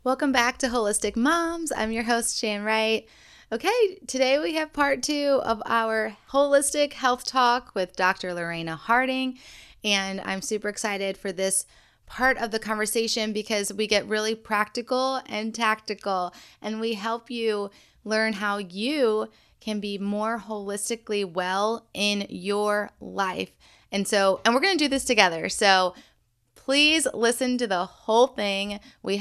Welcome back to Holistic Moms. I'm your host, Shan Wright. Okay, today we have part 2 of our holistic health talk with Dr. Lorena Harding. And I'm super excited for this part of the conversation because we get really practical and tactical, and we help you learn how you can be more holistically well in your life. And we're going to do this together. So please listen to the whole thing.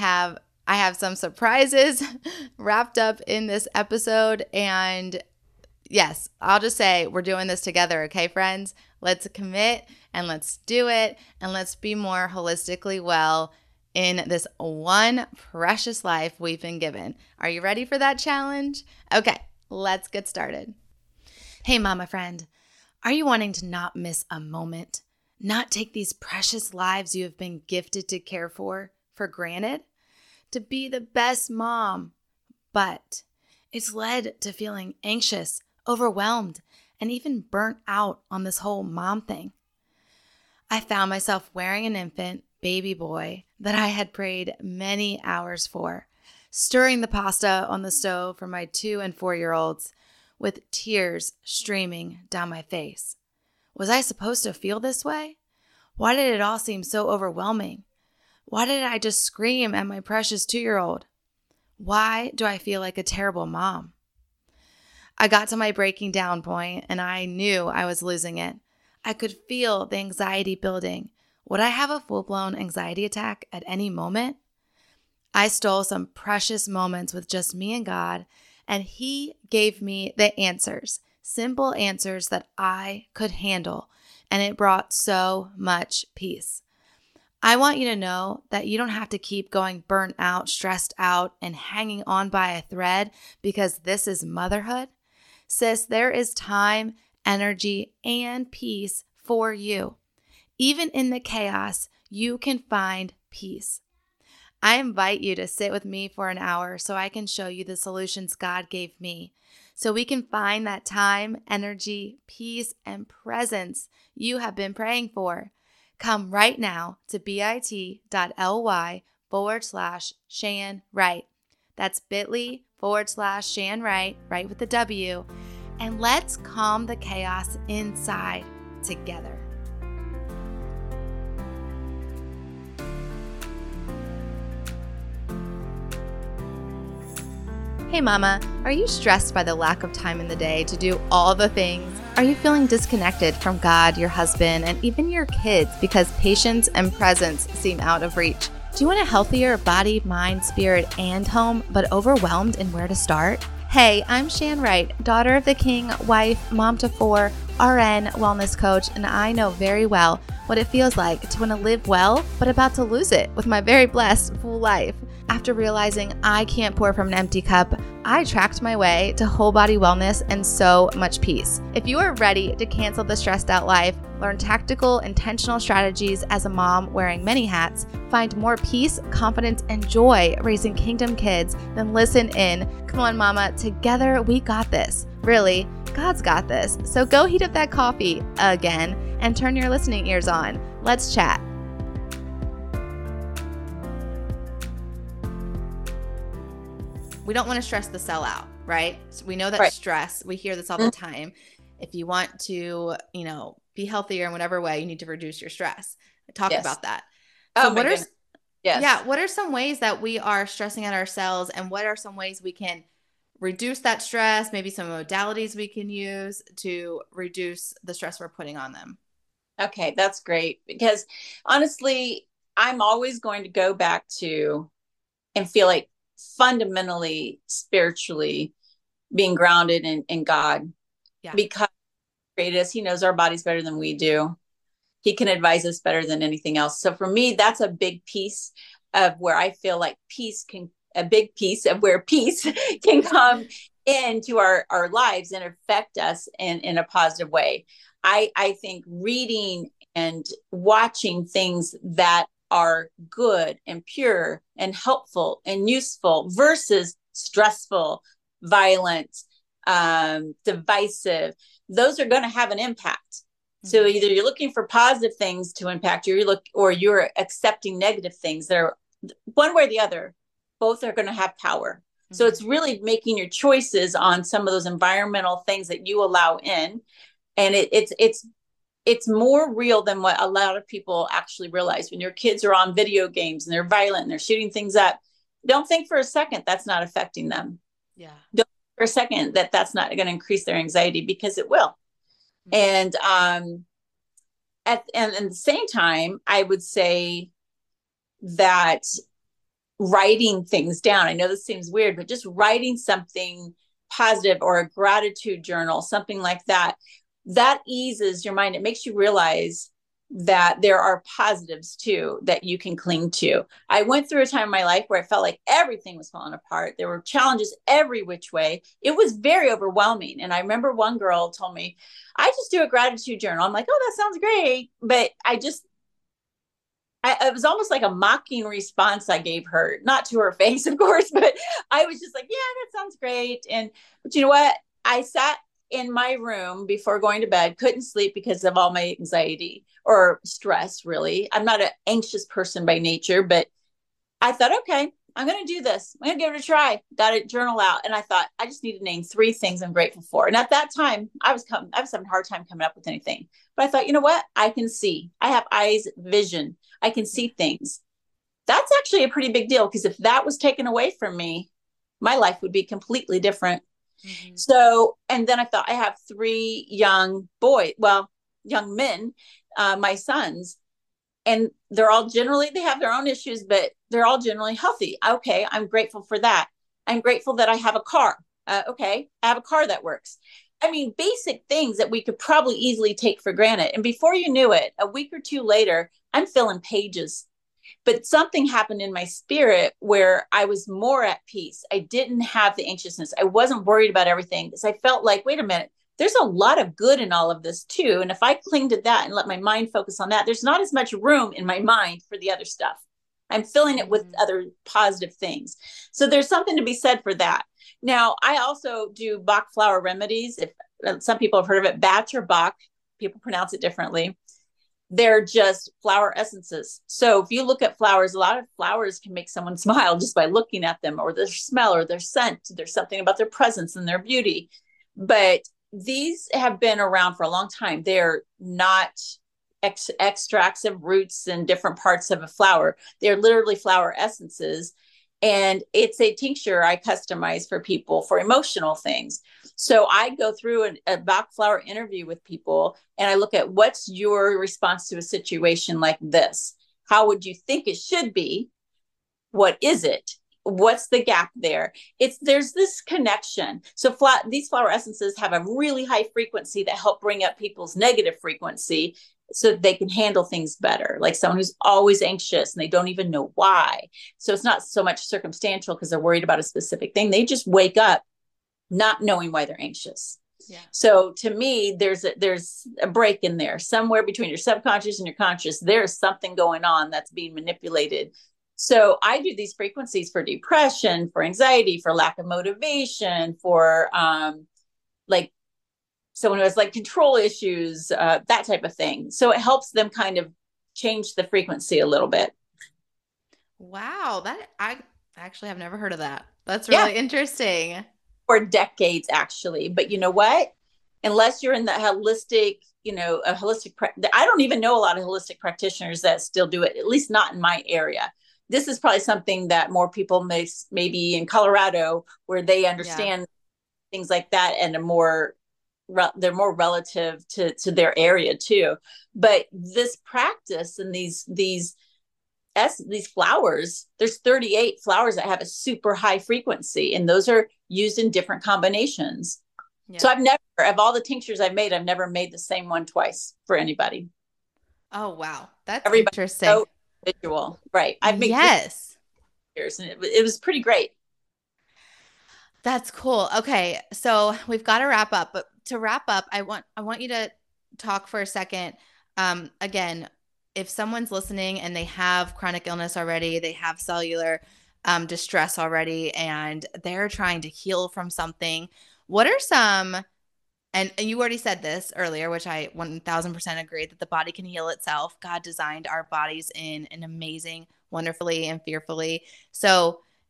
I have some surprises wrapped up in this episode. And yes, I'll just say we're doing this together, okay, friends? Let's commit and let's do it. And let's be more holistically well in this one precious life we've been given. Are you ready for that challenge? Okay, let's get started. Hey, mama friend, are you wanting to not miss a moment? Not take these precious lives you have been gifted to care for granted? To be the best mom, but it's led to feeling anxious, overwhelmed, and even burnt out on this whole mom thing. I found myself wearing an infant baby boy that I had prayed many hours for, stirring the pasta on the stove for my 2 and 4-year-olds with tears streaming down my face. Was I supposed to feel this way? Why did it all seem so overwhelming? Why did I just scream at my precious 2-year-old? Why do I feel like a terrible mom? I got to my breaking down point and I knew I was losing it. I could feel the anxiety building. Would I have a full-blown anxiety attack at any moment? I stole some precious moments with just me and God, and He gave me the answers, simple answers that I could handle, and it brought so much peace. I want you to know that you don't have to keep going burnt out, stressed out, and hanging on by a thread because this is motherhood. Sis, there is time, energy, and peace for you. Even in the chaos, you can find peace. I invite you to sit with me for an hour so I can show you the solutions God gave me, so we can find that time, energy, peace, and presence you have been praying for. Come right now to bit.ly/Shan Wright. That's bit.ly/Shan Wright, right with the W. And let's calm the chaos inside together. Hey mama, are you stressed by the lack of time in the day to do all the things? Are you feeling disconnected from God, your husband, and even your kids because patience and presence seem out of reach? Do you want a healthier body, mind, spirit, and home, but overwhelmed in where to start? Hey, I'm Shan Wright, daughter of the king, wife, mom to 4, RN, wellness coach, and I know very well what it feels like to want to live well, but about to lose it with my very blessed full life. After realizing I can't pour from an empty cup, I tracked my way to whole body wellness and so much peace. If you are ready to cancel the stressed out life, learn tactical, intentional strategies as a mom wearing many hats, find more peace, confidence, and joy raising kingdom kids, then listen in. Come on, mama, together we got this. Really, God's got this. So go heat up that coffee again and turn your listening ears on. Let's chat. We don't want to stress the cell out, right? So we know that Right. stress, we hear this all the time. If you want to, be healthier in whatever way, you need to reduce your stress. I talked Yes. about that. So Oh my goodness. Yes. what are some ways that we are stressing at ourselves, and what are some ways we can reduce that stress? Maybe some modalities we can use to reduce the stress we're putting on them. Okay, that's great because honestly, I'm always going to go back to and feel like fundamentally spiritually being grounded in God Yeah. because He created us. He knows our bodies better than we do. He can advise us better than anything else. So for me, that's a big piece of where I feel like peace can, a big piece of where peace can come into our lives and affect us in a positive way. I think reading and watching things that are good and pure and helpful and useful versus stressful, violent, divisive, those are going to have an impact. So either you're looking for positive things to impact you, or you're accepting negative things that are one way or the other. both are going to have power. So Mm-hmm. it's really making your choices on some of those environmental things that you allow in. And it's more real than what a lot of people actually realize. When your kids are on video games and they're violent and they're shooting things up, don't think for a second that's not affecting them. Yeah. Don't think for a second that that's not going to increase their anxiety, because it will. Mm-hmm. And at the same time, I would say that writing things down, I know this seems weird, but just writing something positive or a gratitude journal, something like that, that eases your mind. It makes you realize that there are positives too that you can cling to. I went through a time in my life where I felt like everything was falling apart. There were challenges every which way. It was very overwhelming. And I remember one girl told me, I just do a gratitude journal. I'm like, oh, that sounds great. But it was almost like a mocking response I gave her, not to her face, of course, but I was just like, yeah, that sounds great. But you know what? I sat in my room before going to bed, couldn't sleep because of all my anxiety or stress, really. I'm not an anxious person by nature, but I thought, okay, I'm going to do this. I'm going to give it a try. Got a journal out. And I thought, I just need to name 3 things I'm grateful for. And at that time, I was having a hard time coming up with anything. But I thought, you know what? I can see. I have eyes, vision. I can see things. That's actually a pretty big deal, because if that was taken away from me, my life would be completely different. Mm-hmm. So, and then I thought, I have 3 young men, my sons, and they have their own issues, but they're all generally healthy. Okay, I'm grateful for that. I'm grateful that I have a car. Okay, I have a car that works. I mean, basic things that we could probably easily take for granted. And before you knew it, a week or 2 later, I'm filling pages. But something happened in my spirit where I was more at peace. I didn't have the anxiousness. I wasn't worried about everything, because I felt like, wait a minute, there's a lot of good in all of this too. And if I cling to that and let my mind focus on that, there's not as much room in my mind for the other stuff. I'm filling it with Mm-hmm. other positive things. So there's something to be said for that. Now, I also do Bach flower remedies. If some people have heard of it, Bach or Bach, people pronounce it differently. They're just flower essences. So if you look at flowers, a lot of flowers can make someone smile just by looking at them, or their smell, or their scent. There's something about their presence and their beauty. But these have been around for a long time. They're not extracts of roots and different parts of a flower. They're literally flower essences. And it's a tincture I customize for people for emotional things. So I go through a Bach flower interview with people, and I look at, what's your response to a situation like this? How would you think it should be? What is it? What's the gap there? There's this connection. So these flower essences have a really high frequency that help bring up people's negative frequency, so that they can handle things better. Like someone who's always anxious and they don't even know why. So it's not so much circumstantial because they're worried about a specific thing. They just wake up not knowing why they're anxious. Yeah. So to me, there's a break in there somewhere between your subconscious and your conscious. There's something going on that's being manipulated. So I do these frequencies for depression, for anxiety, for lack of motivation, for like someone who has like control issues, that type of thing. So it helps them kind of change the frequency a little bit. Wow, that I actually have never heard of that. That's Yeah, really interesting. for decades actually. But you know what? Unless you're in the holistic, a holistic, I don't even know a lot of holistic practitioners that still do it, at least not in my area. This is probably something that more people maybe in Colorado, where they Yeah. understand things like that, and they're more relative to their area too. But this practice and these flowers, there's 38 flowers that have a super high frequency, and those are used in different combinations. So Yeah. I've never, of all the tinctures I've never made the same one twice for anybody. Oh, wow. That's Everybody's interesting. so individual, right? I've made 50 Yes. years, and it was pretty great. That's cool. Okay, so we've got to wrap up, but to wrap up, I want you to talk for a second. Again, if someone's listening and they have chronic illness already, they have cellular distress already, and they're trying to heal from something, what are some, and you already said this earlier, which I 1000% agree, that the body can heal itself. God designed our bodies in an amazing, wonderfully, and fearfully. So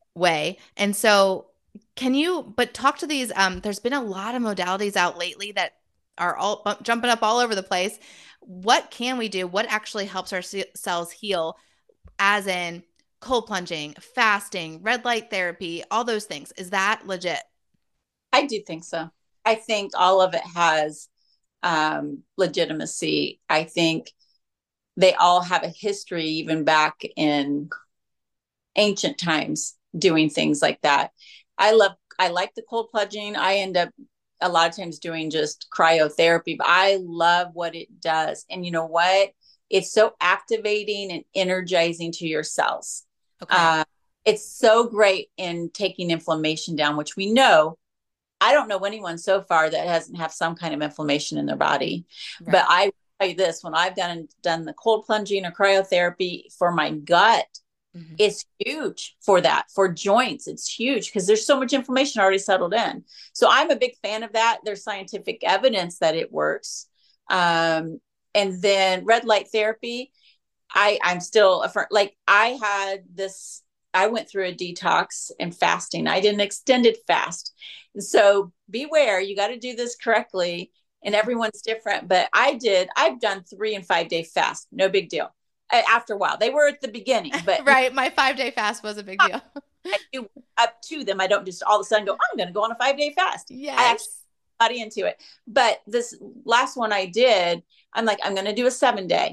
way. And so can you but talk to these there's been a lot of modalities out lately that are all jumping up all over the place. What can we do? What actually helps our cells heal, as in cold plunging, fasting, red light therapy, all those things? Is that legit? I do think so. I think all of it has legitimacy. I think they all have a history, even back in ancient times, doing things like that. I like the cold plunging. I end up a lot of times doing just cryotherapy, but I love what it does. And you know what? It's so activating and energizing to your cells. Okay. It's so great in taking inflammation down, which we know. I don't know anyone so far that hasn't have some kind of inflammation in their body. But Right. I tell you this, when I've done the cold plunging or cryotherapy for my gut, Hmm. it's huge for that. For joints, it's huge because there's so much inflammation already settled in. So I'm a big fan of that. There's scientific evidence that it works. And then red light therapy, I'm still like I had this. I went through a detox and fasting. I did an extended fast, and so beware. You got to do this correctly, and everyone's different. But I've done 3 and 5 day fast. No big deal. After a while, they were at the beginning, but Right. My 5-day fast was a big deal. I do up to them. I don't just all of a sudden go, I'm going to go on a 5 day fast. I actually Yes. got into it. But this last one I did, I'm like, I'm going to do a 7 day.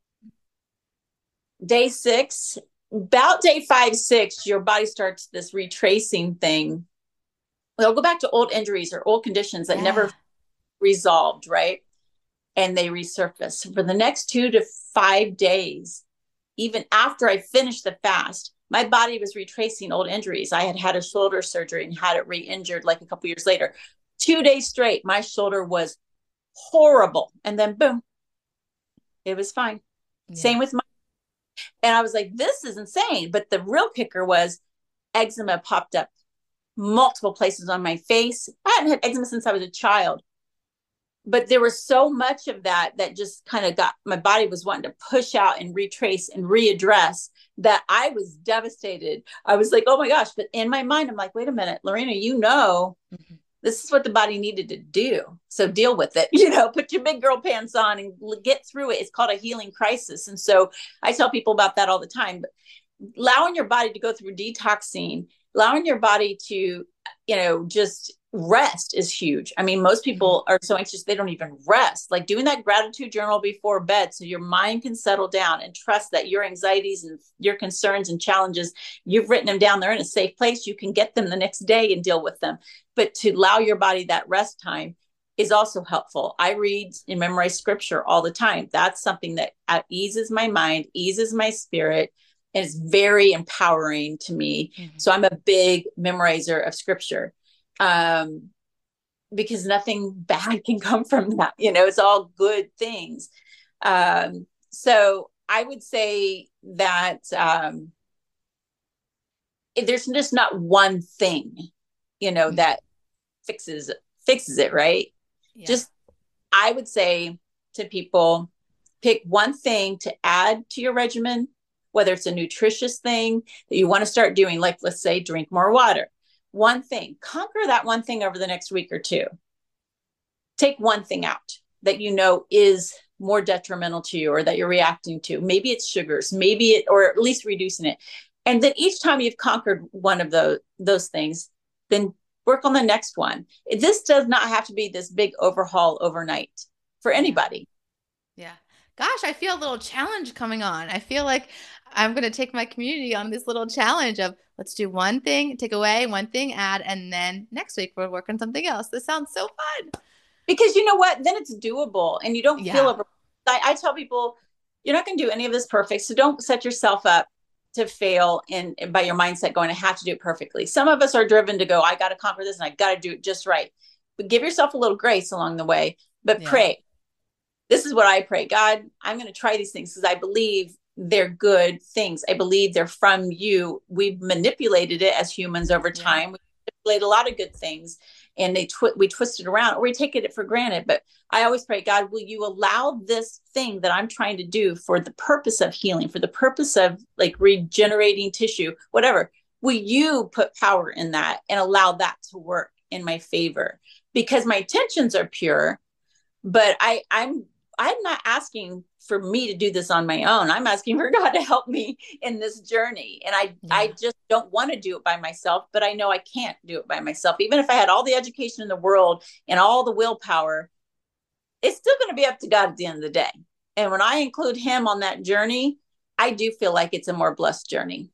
Day six, about day 5, 6, your body starts this retracing thing. They'll go back to old injuries or old conditions that never Yeah. resolved, right? And they resurface. For the next 2 to 5 days, even after I finished the fast, my body was retracing old injuries. I had had a shoulder surgery and had it re-injured like a couple years later. 2 days straight, my shoulder was horrible. And then boom, it was fine. Yeah. Same with my, and I was like, this is insane. But the real kicker was eczema popped up multiple places on my face. I hadn't had eczema since I was a child. But there was so much of that that just kind of got my body was wanting to push out and retrace and readdress that I was devastated. I was like, oh my gosh. But in my mind, I'm like, wait a minute, Lorena, Mhm. this is what the body needed to do. So deal with it, put your big girl pants on and get through it. It's called a healing crisis. And so I tell people about that all the time. But allowing your body to go through detoxing, allowing your body to, just rest is huge. I mean, most Mhm. people are so anxious, they don't even rest. Like doing that gratitude journal before bed so your mind can settle down and trust that your anxieties and your concerns and challenges, you've written them down. They're in a safe place. You can get them the next day and deal with them. But to allow your body that rest time is also helpful. I read and memorize scripture all the time. That's something that eases my mind, eases my spirit, and it's very empowering to me. Mhm. So I'm a big memorizer of scripture, um, because nothing bad can come from that. It's all good things. So I would say that there's just not one thing, Mhm. that fixes it, right? Yeah. Just I would say to people, pick one thing to add to your regimen, whether it's a nutritious thing that you want to start doing, like let's say drink more water. One thing, conquer that one thing over the next week or two. Take one thing out that is more detrimental to you or that you're reacting to. Maybe it's sugars, or at least reducing it. And then each time you've conquered one of those things, then work on the next one. This does not have to be this big overhaul overnight for Yeah. anybody. Yeah. Gosh, I feel a little challenge coming on. I feel like I'm going to take my community on this little challenge of let's do one thing, take away, one thing, add, and then next week we'll work on something else. This sounds so fun. Because you know what? Then it's doable and you don't feel Yeah. over. I tell people, you're not going to do any of this perfect. So don't set yourself up to fail by your mindset going, I have to do it perfectly. Some of us are driven to go, I got to conquer this and I got to do it just right. But give yourself a little grace along the way. But Yeah. pray. This is what I pray. God, I'm going to try these things because I believe they're good things. I believe they're from you. We've manipulated it as humans over Yeah. time. We manipulate a lot of good things and we twist it around or we take it for granted. But I always pray, God, will you allow this thing that I'm trying to do for the purpose of healing, for the purpose of like regenerating tissue, whatever, will you put power in that and allow that to work in my favor? Because my intentions are pure, but I'm not asking for me to do this on my own. I'm asking for God to help me in this journey. And I just don't want to do it by myself, but I know I can't do it by myself. Even if I had all the education in the world and all the willpower, it's still going to be up to God at the end of the day. And when I include him on that journey, I do feel like it's a more blessed journey.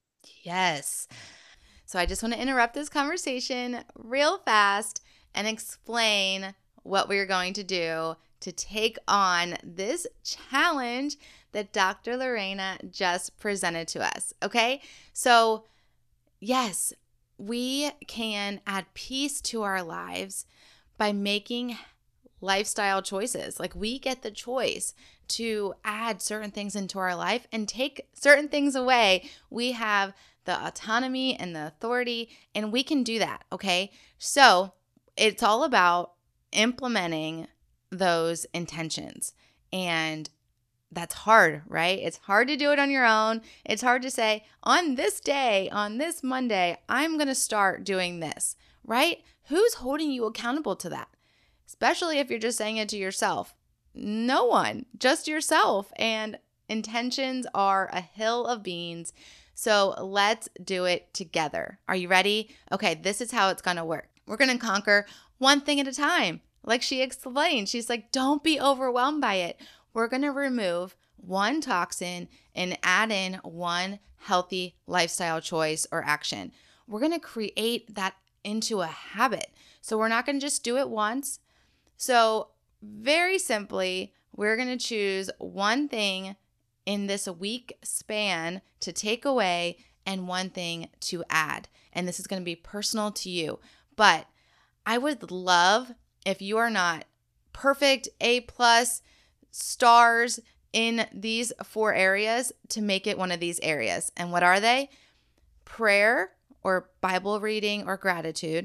Yes. So I just want to interrupt this conversation real fast and explain what we're going to do to take on this challenge that Dr. Lorena just presented to us. Okay? So, yes, we can add peace to our lives by making lifestyle choices. Like, we get the choice to add certain things into our life and take certain things away. We have the autonomy and the authority, and we can do that. Okay? So it's all about implementing those intentions. And that's hard, right? It's hard to do it on your own. It's hard to say, on this day, on this Monday, I'm going to start doing this, right? Who's holding you accountable to that? Especially if you're just saying it to yourself. No one, just yourself. And intentions are a hill of beans. So let's do it together. Are you ready? Okay, this is how it's going to work. We're going to conquer one thing at a time. Like she explained, she's like, don't be overwhelmed by it. We're going to remove one toxin and add in one healthy lifestyle choice or action. We're going to create that into a habit. So we're not going to just do it once. So very simply, we're going to choose one thing in this week span to take away and one thing to add. And this is going to be personal to you. But I would love if you are not perfect A+ stars in these 4 areas to make it one of these areas. And what are they? Prayer or Bible reading or gratitude,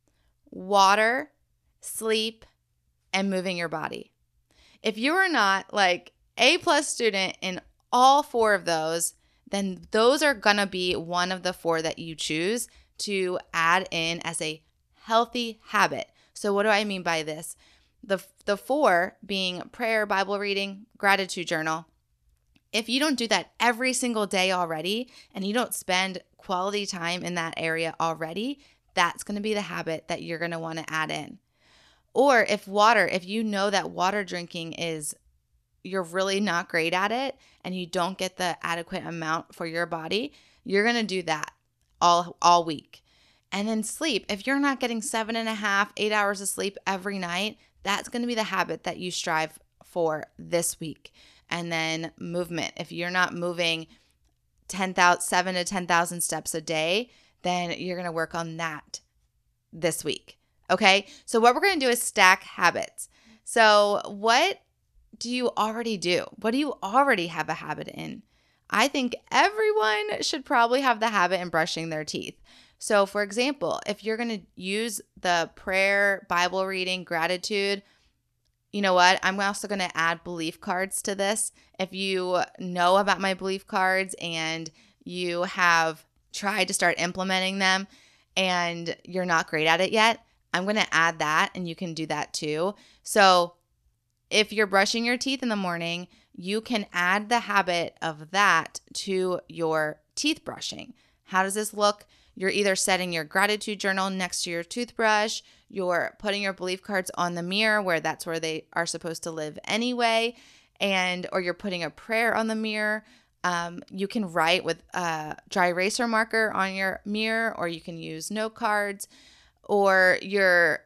water, sleep, and moving your body. If you are not like A+ student in all 4 of those, then those are going to be one of the 4 that you choose to add in as a healthy habit. So what do I mean by this? The 4 being prayer, Bible reading, gratitude journal. If you don't do that every single day already, and you don't spend quality time in that area already, that's going to be the habit that you're going to want to add in. Or if you know that water drinking you're really not great at it and you don't get the adequate amount for your body, you're going to do that all week. And then sleep. If you're not getting 7.5, 8 hours of sleep every night, that's going to be the habit that you strive for this week. And then movement. If you're not moving 7 to 10,000 steps a day, then you're going to work on that this week. Okay? So what we're going to do is stack habits. So what do you already do? What do you already have a habit in? I think everyone should probably have the habit in brushing their teeth. So for example, if you're going to use the prayer, Bible reading, gratitude, you know what? I'm also going to add belief cards to this. If you know about my belief cards and you have tried to start implementing them and you're not great at it yet, I'm going to add that and you can do that too. So if you're brushing your teeth in the morning, you can add the habit of that to your teeth brushing. How does this look? You're either setting your gratitude journal next to your toothbrush, you're putting your belief cards on the mirror where that's where they are supposed to live anyway, or you're putting a prayer on the mirror. You can write with a dry eraser marker on your mirror, or you can use note cards, or you're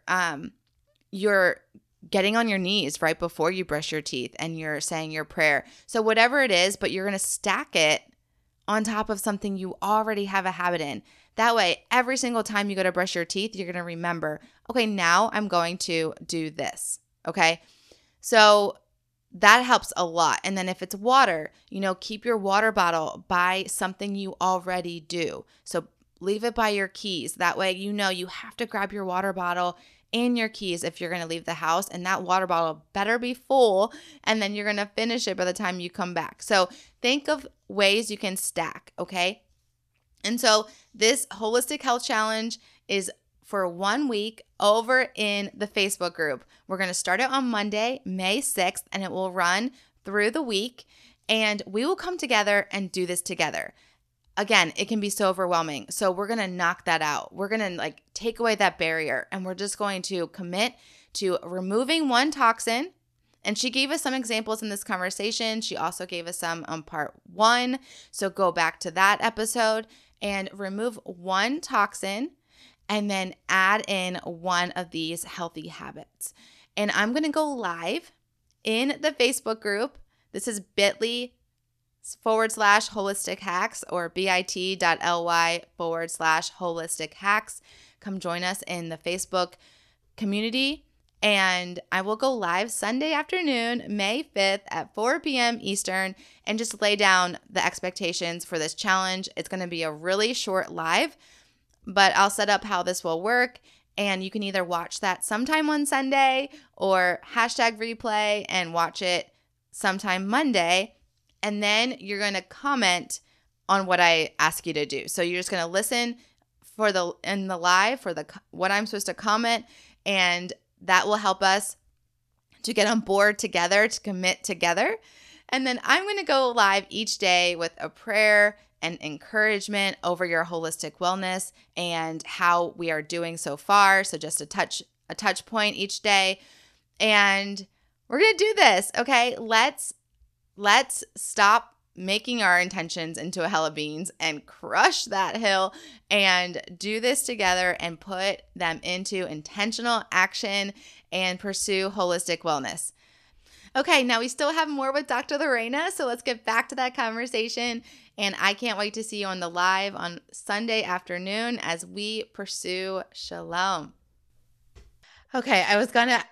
getting on your knees right before you brush your teeth and you're saying your prayer. So whatever it is, but you're going to stack it on top of something you already have a habit in. That way, every single time you go to brush your teeth, you're going to remember, okay, now I'm going to do this. Okay. So that helps a lot. And then if it's water, keep your water bottle by something you already do. So leave it by your keys. That way, you have to grab your water bottle and your keys if you're going to leave the house, and that water bottle better be full, and then you're going to finish it by the time you come back. So think of ways you can stack, okay? And so this Holistic Health Challenge is for 1 week over in the Facebook group. We're going to start it on Monday, May 6th, and it will run through the week. And we will come together and do this together. Again, it can be so overwhelming. So we're going to knock that out. We're going to take away that barrier, and we're just going to commit to removing one toxin. And she gave us some examples in this conversation. She also gave us some on part 1. So go back to that episode and remove one toxin and then add in one of these healthy habits. And I'm going to go live in the Facebook group. This is bit.ly/holistic hacks or bit.ly/holistic hacks. Come join us in the Facebook community. And I will go live Sunday afternoon, May 5th at 4 p.m. Eastern, and just lay down the expectations for this challenge. It's going to be a really short live, but I'll set up how this will work. And you can either watch that sometime on Sunday or #replay and watch it sometime Monday. And then you're going to comment on what I ask you to do. So you're just going to listen in the live for what I'm supposed to comment, and that will help us to get on board together, to commit together. And then I'm going to go live each day with a prayer and encouragement over your holistic wellness and how we are doing so far. So just a touch point each day. And we're going to do this, okay? Let's stop making our intentions into a hell of beans and crush that hill and do this together and put them into intentional action and pursue holistic wellness. Okay, now we still have more with Dr. Lorena, so let's get back to that conversation. And I can't wait to see you on the live on Sunday afternoon as we pursue shalom. Okay, I was gonna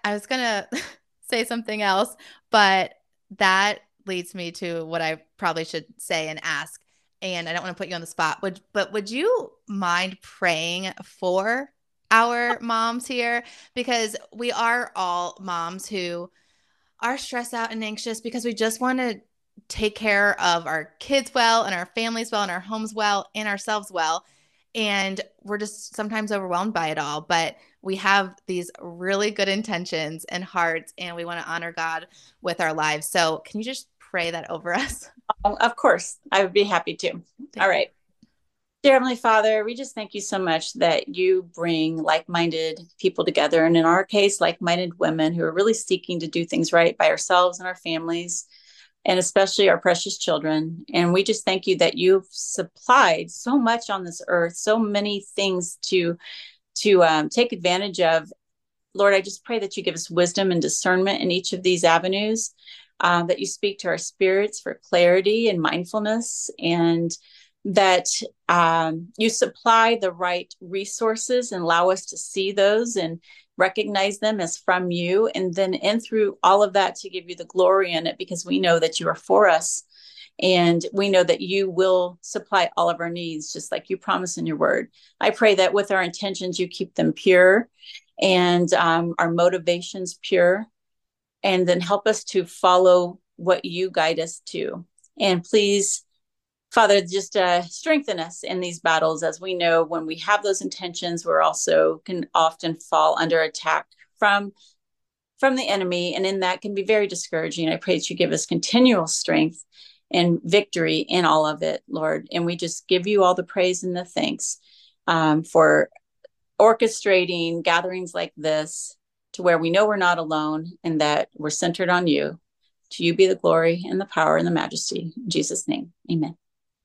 say something else, but that leads me to what I probably should say and ask. And I don't want to put you on the spot. Would you mind praying for our moms here? Because we are all moms who are stressed out and anxious because we just want to take care of our kids well and our families well and our homes well and ourselves well. And we're just sometimes overwhelmed by it all. But we have these really good intentions and hearts, and we want to honor God with our lives. So can you just pray that over us? Of course, I would be happy to. All right. Dear Heavenly Father, we just thank you so much that you bring like-minded people together. And in our case, like-minded women who are really seeking to do things right by ourselves and our families, and especially our precious children. And we just thank you that you've supplied so much on this earth, so many things to take advantage of. Lord, I just pray that you give us wisdom and discernment in each of these avenues, that you speak to our spirits for clarity and mindfulness, and that you supply the right resources and allow us to see those and recognize them as from you, and then through all of that to give you the glory in it, because we know that you are for us, and we know that you will supply all of our needs, just like you promise in your word. I pray that with our intentions, you keep them pure, and our motivations pure, and then help us to follow what you guide us to. And please, Father, just strengthen us in these battles, as we know when we have those intentions, we're also can often fall under attack from the enemy. And in that can be very discouraging. I pray that you give us continual strength and victory in all of it, Lord. And we just give you all the praise and the thanks for orchestrating gatherings like this to where we know we're not alone and that we're centered on you. To you be the glory and the power and the majesty. In Jesus' name, amen.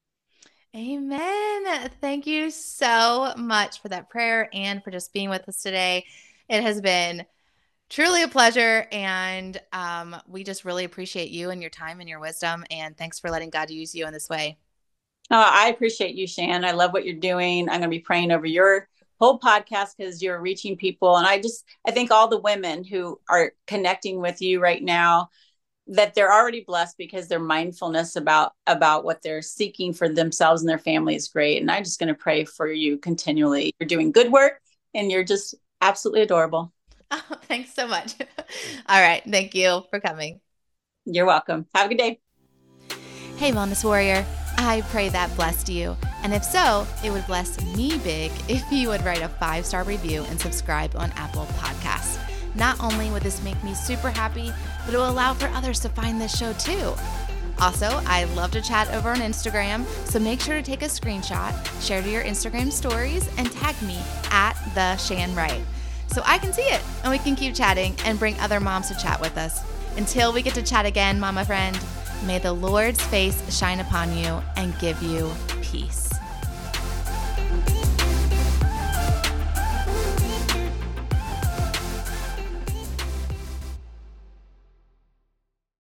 Amen. Thank you so much for that prayer and for just being with us today. It has been truly a pleasure, and we just really appreciate you and your time and your wisdom, and thanks for letting God use you in this way. Oh, I appreciate you, Shan. I love what you're doing. I'm going to be praying over your whole podcast because you're reaching people. And I think all the women who are connecting with you right now, that they're already blessed because their mindfulness about what they're seeking for themselves and their family is great. And I'm just going to pray for you continually. You're doing good work and you're just absolutely adorable. Oh, thanks so much. All right. Thank you for coming. You're welcome. Have a good day. Hey, Wellness Warrior. I pray that blessed you And if so, it would bless me big if you would write a 5-star review and subscribe on Apple Podcasts. Not only would this make me super happy, but it will allow for others to find this show too. Also, I love to chat over on Instagram, so make sure to take a screenshot, share to your Instagram stories, and tag me at @TheShanWright so I can see it and we can keep chatting and bring other moms to chat with us. Until we get to chat again, mama friend, may the Lord's face shine upon you and give you peace.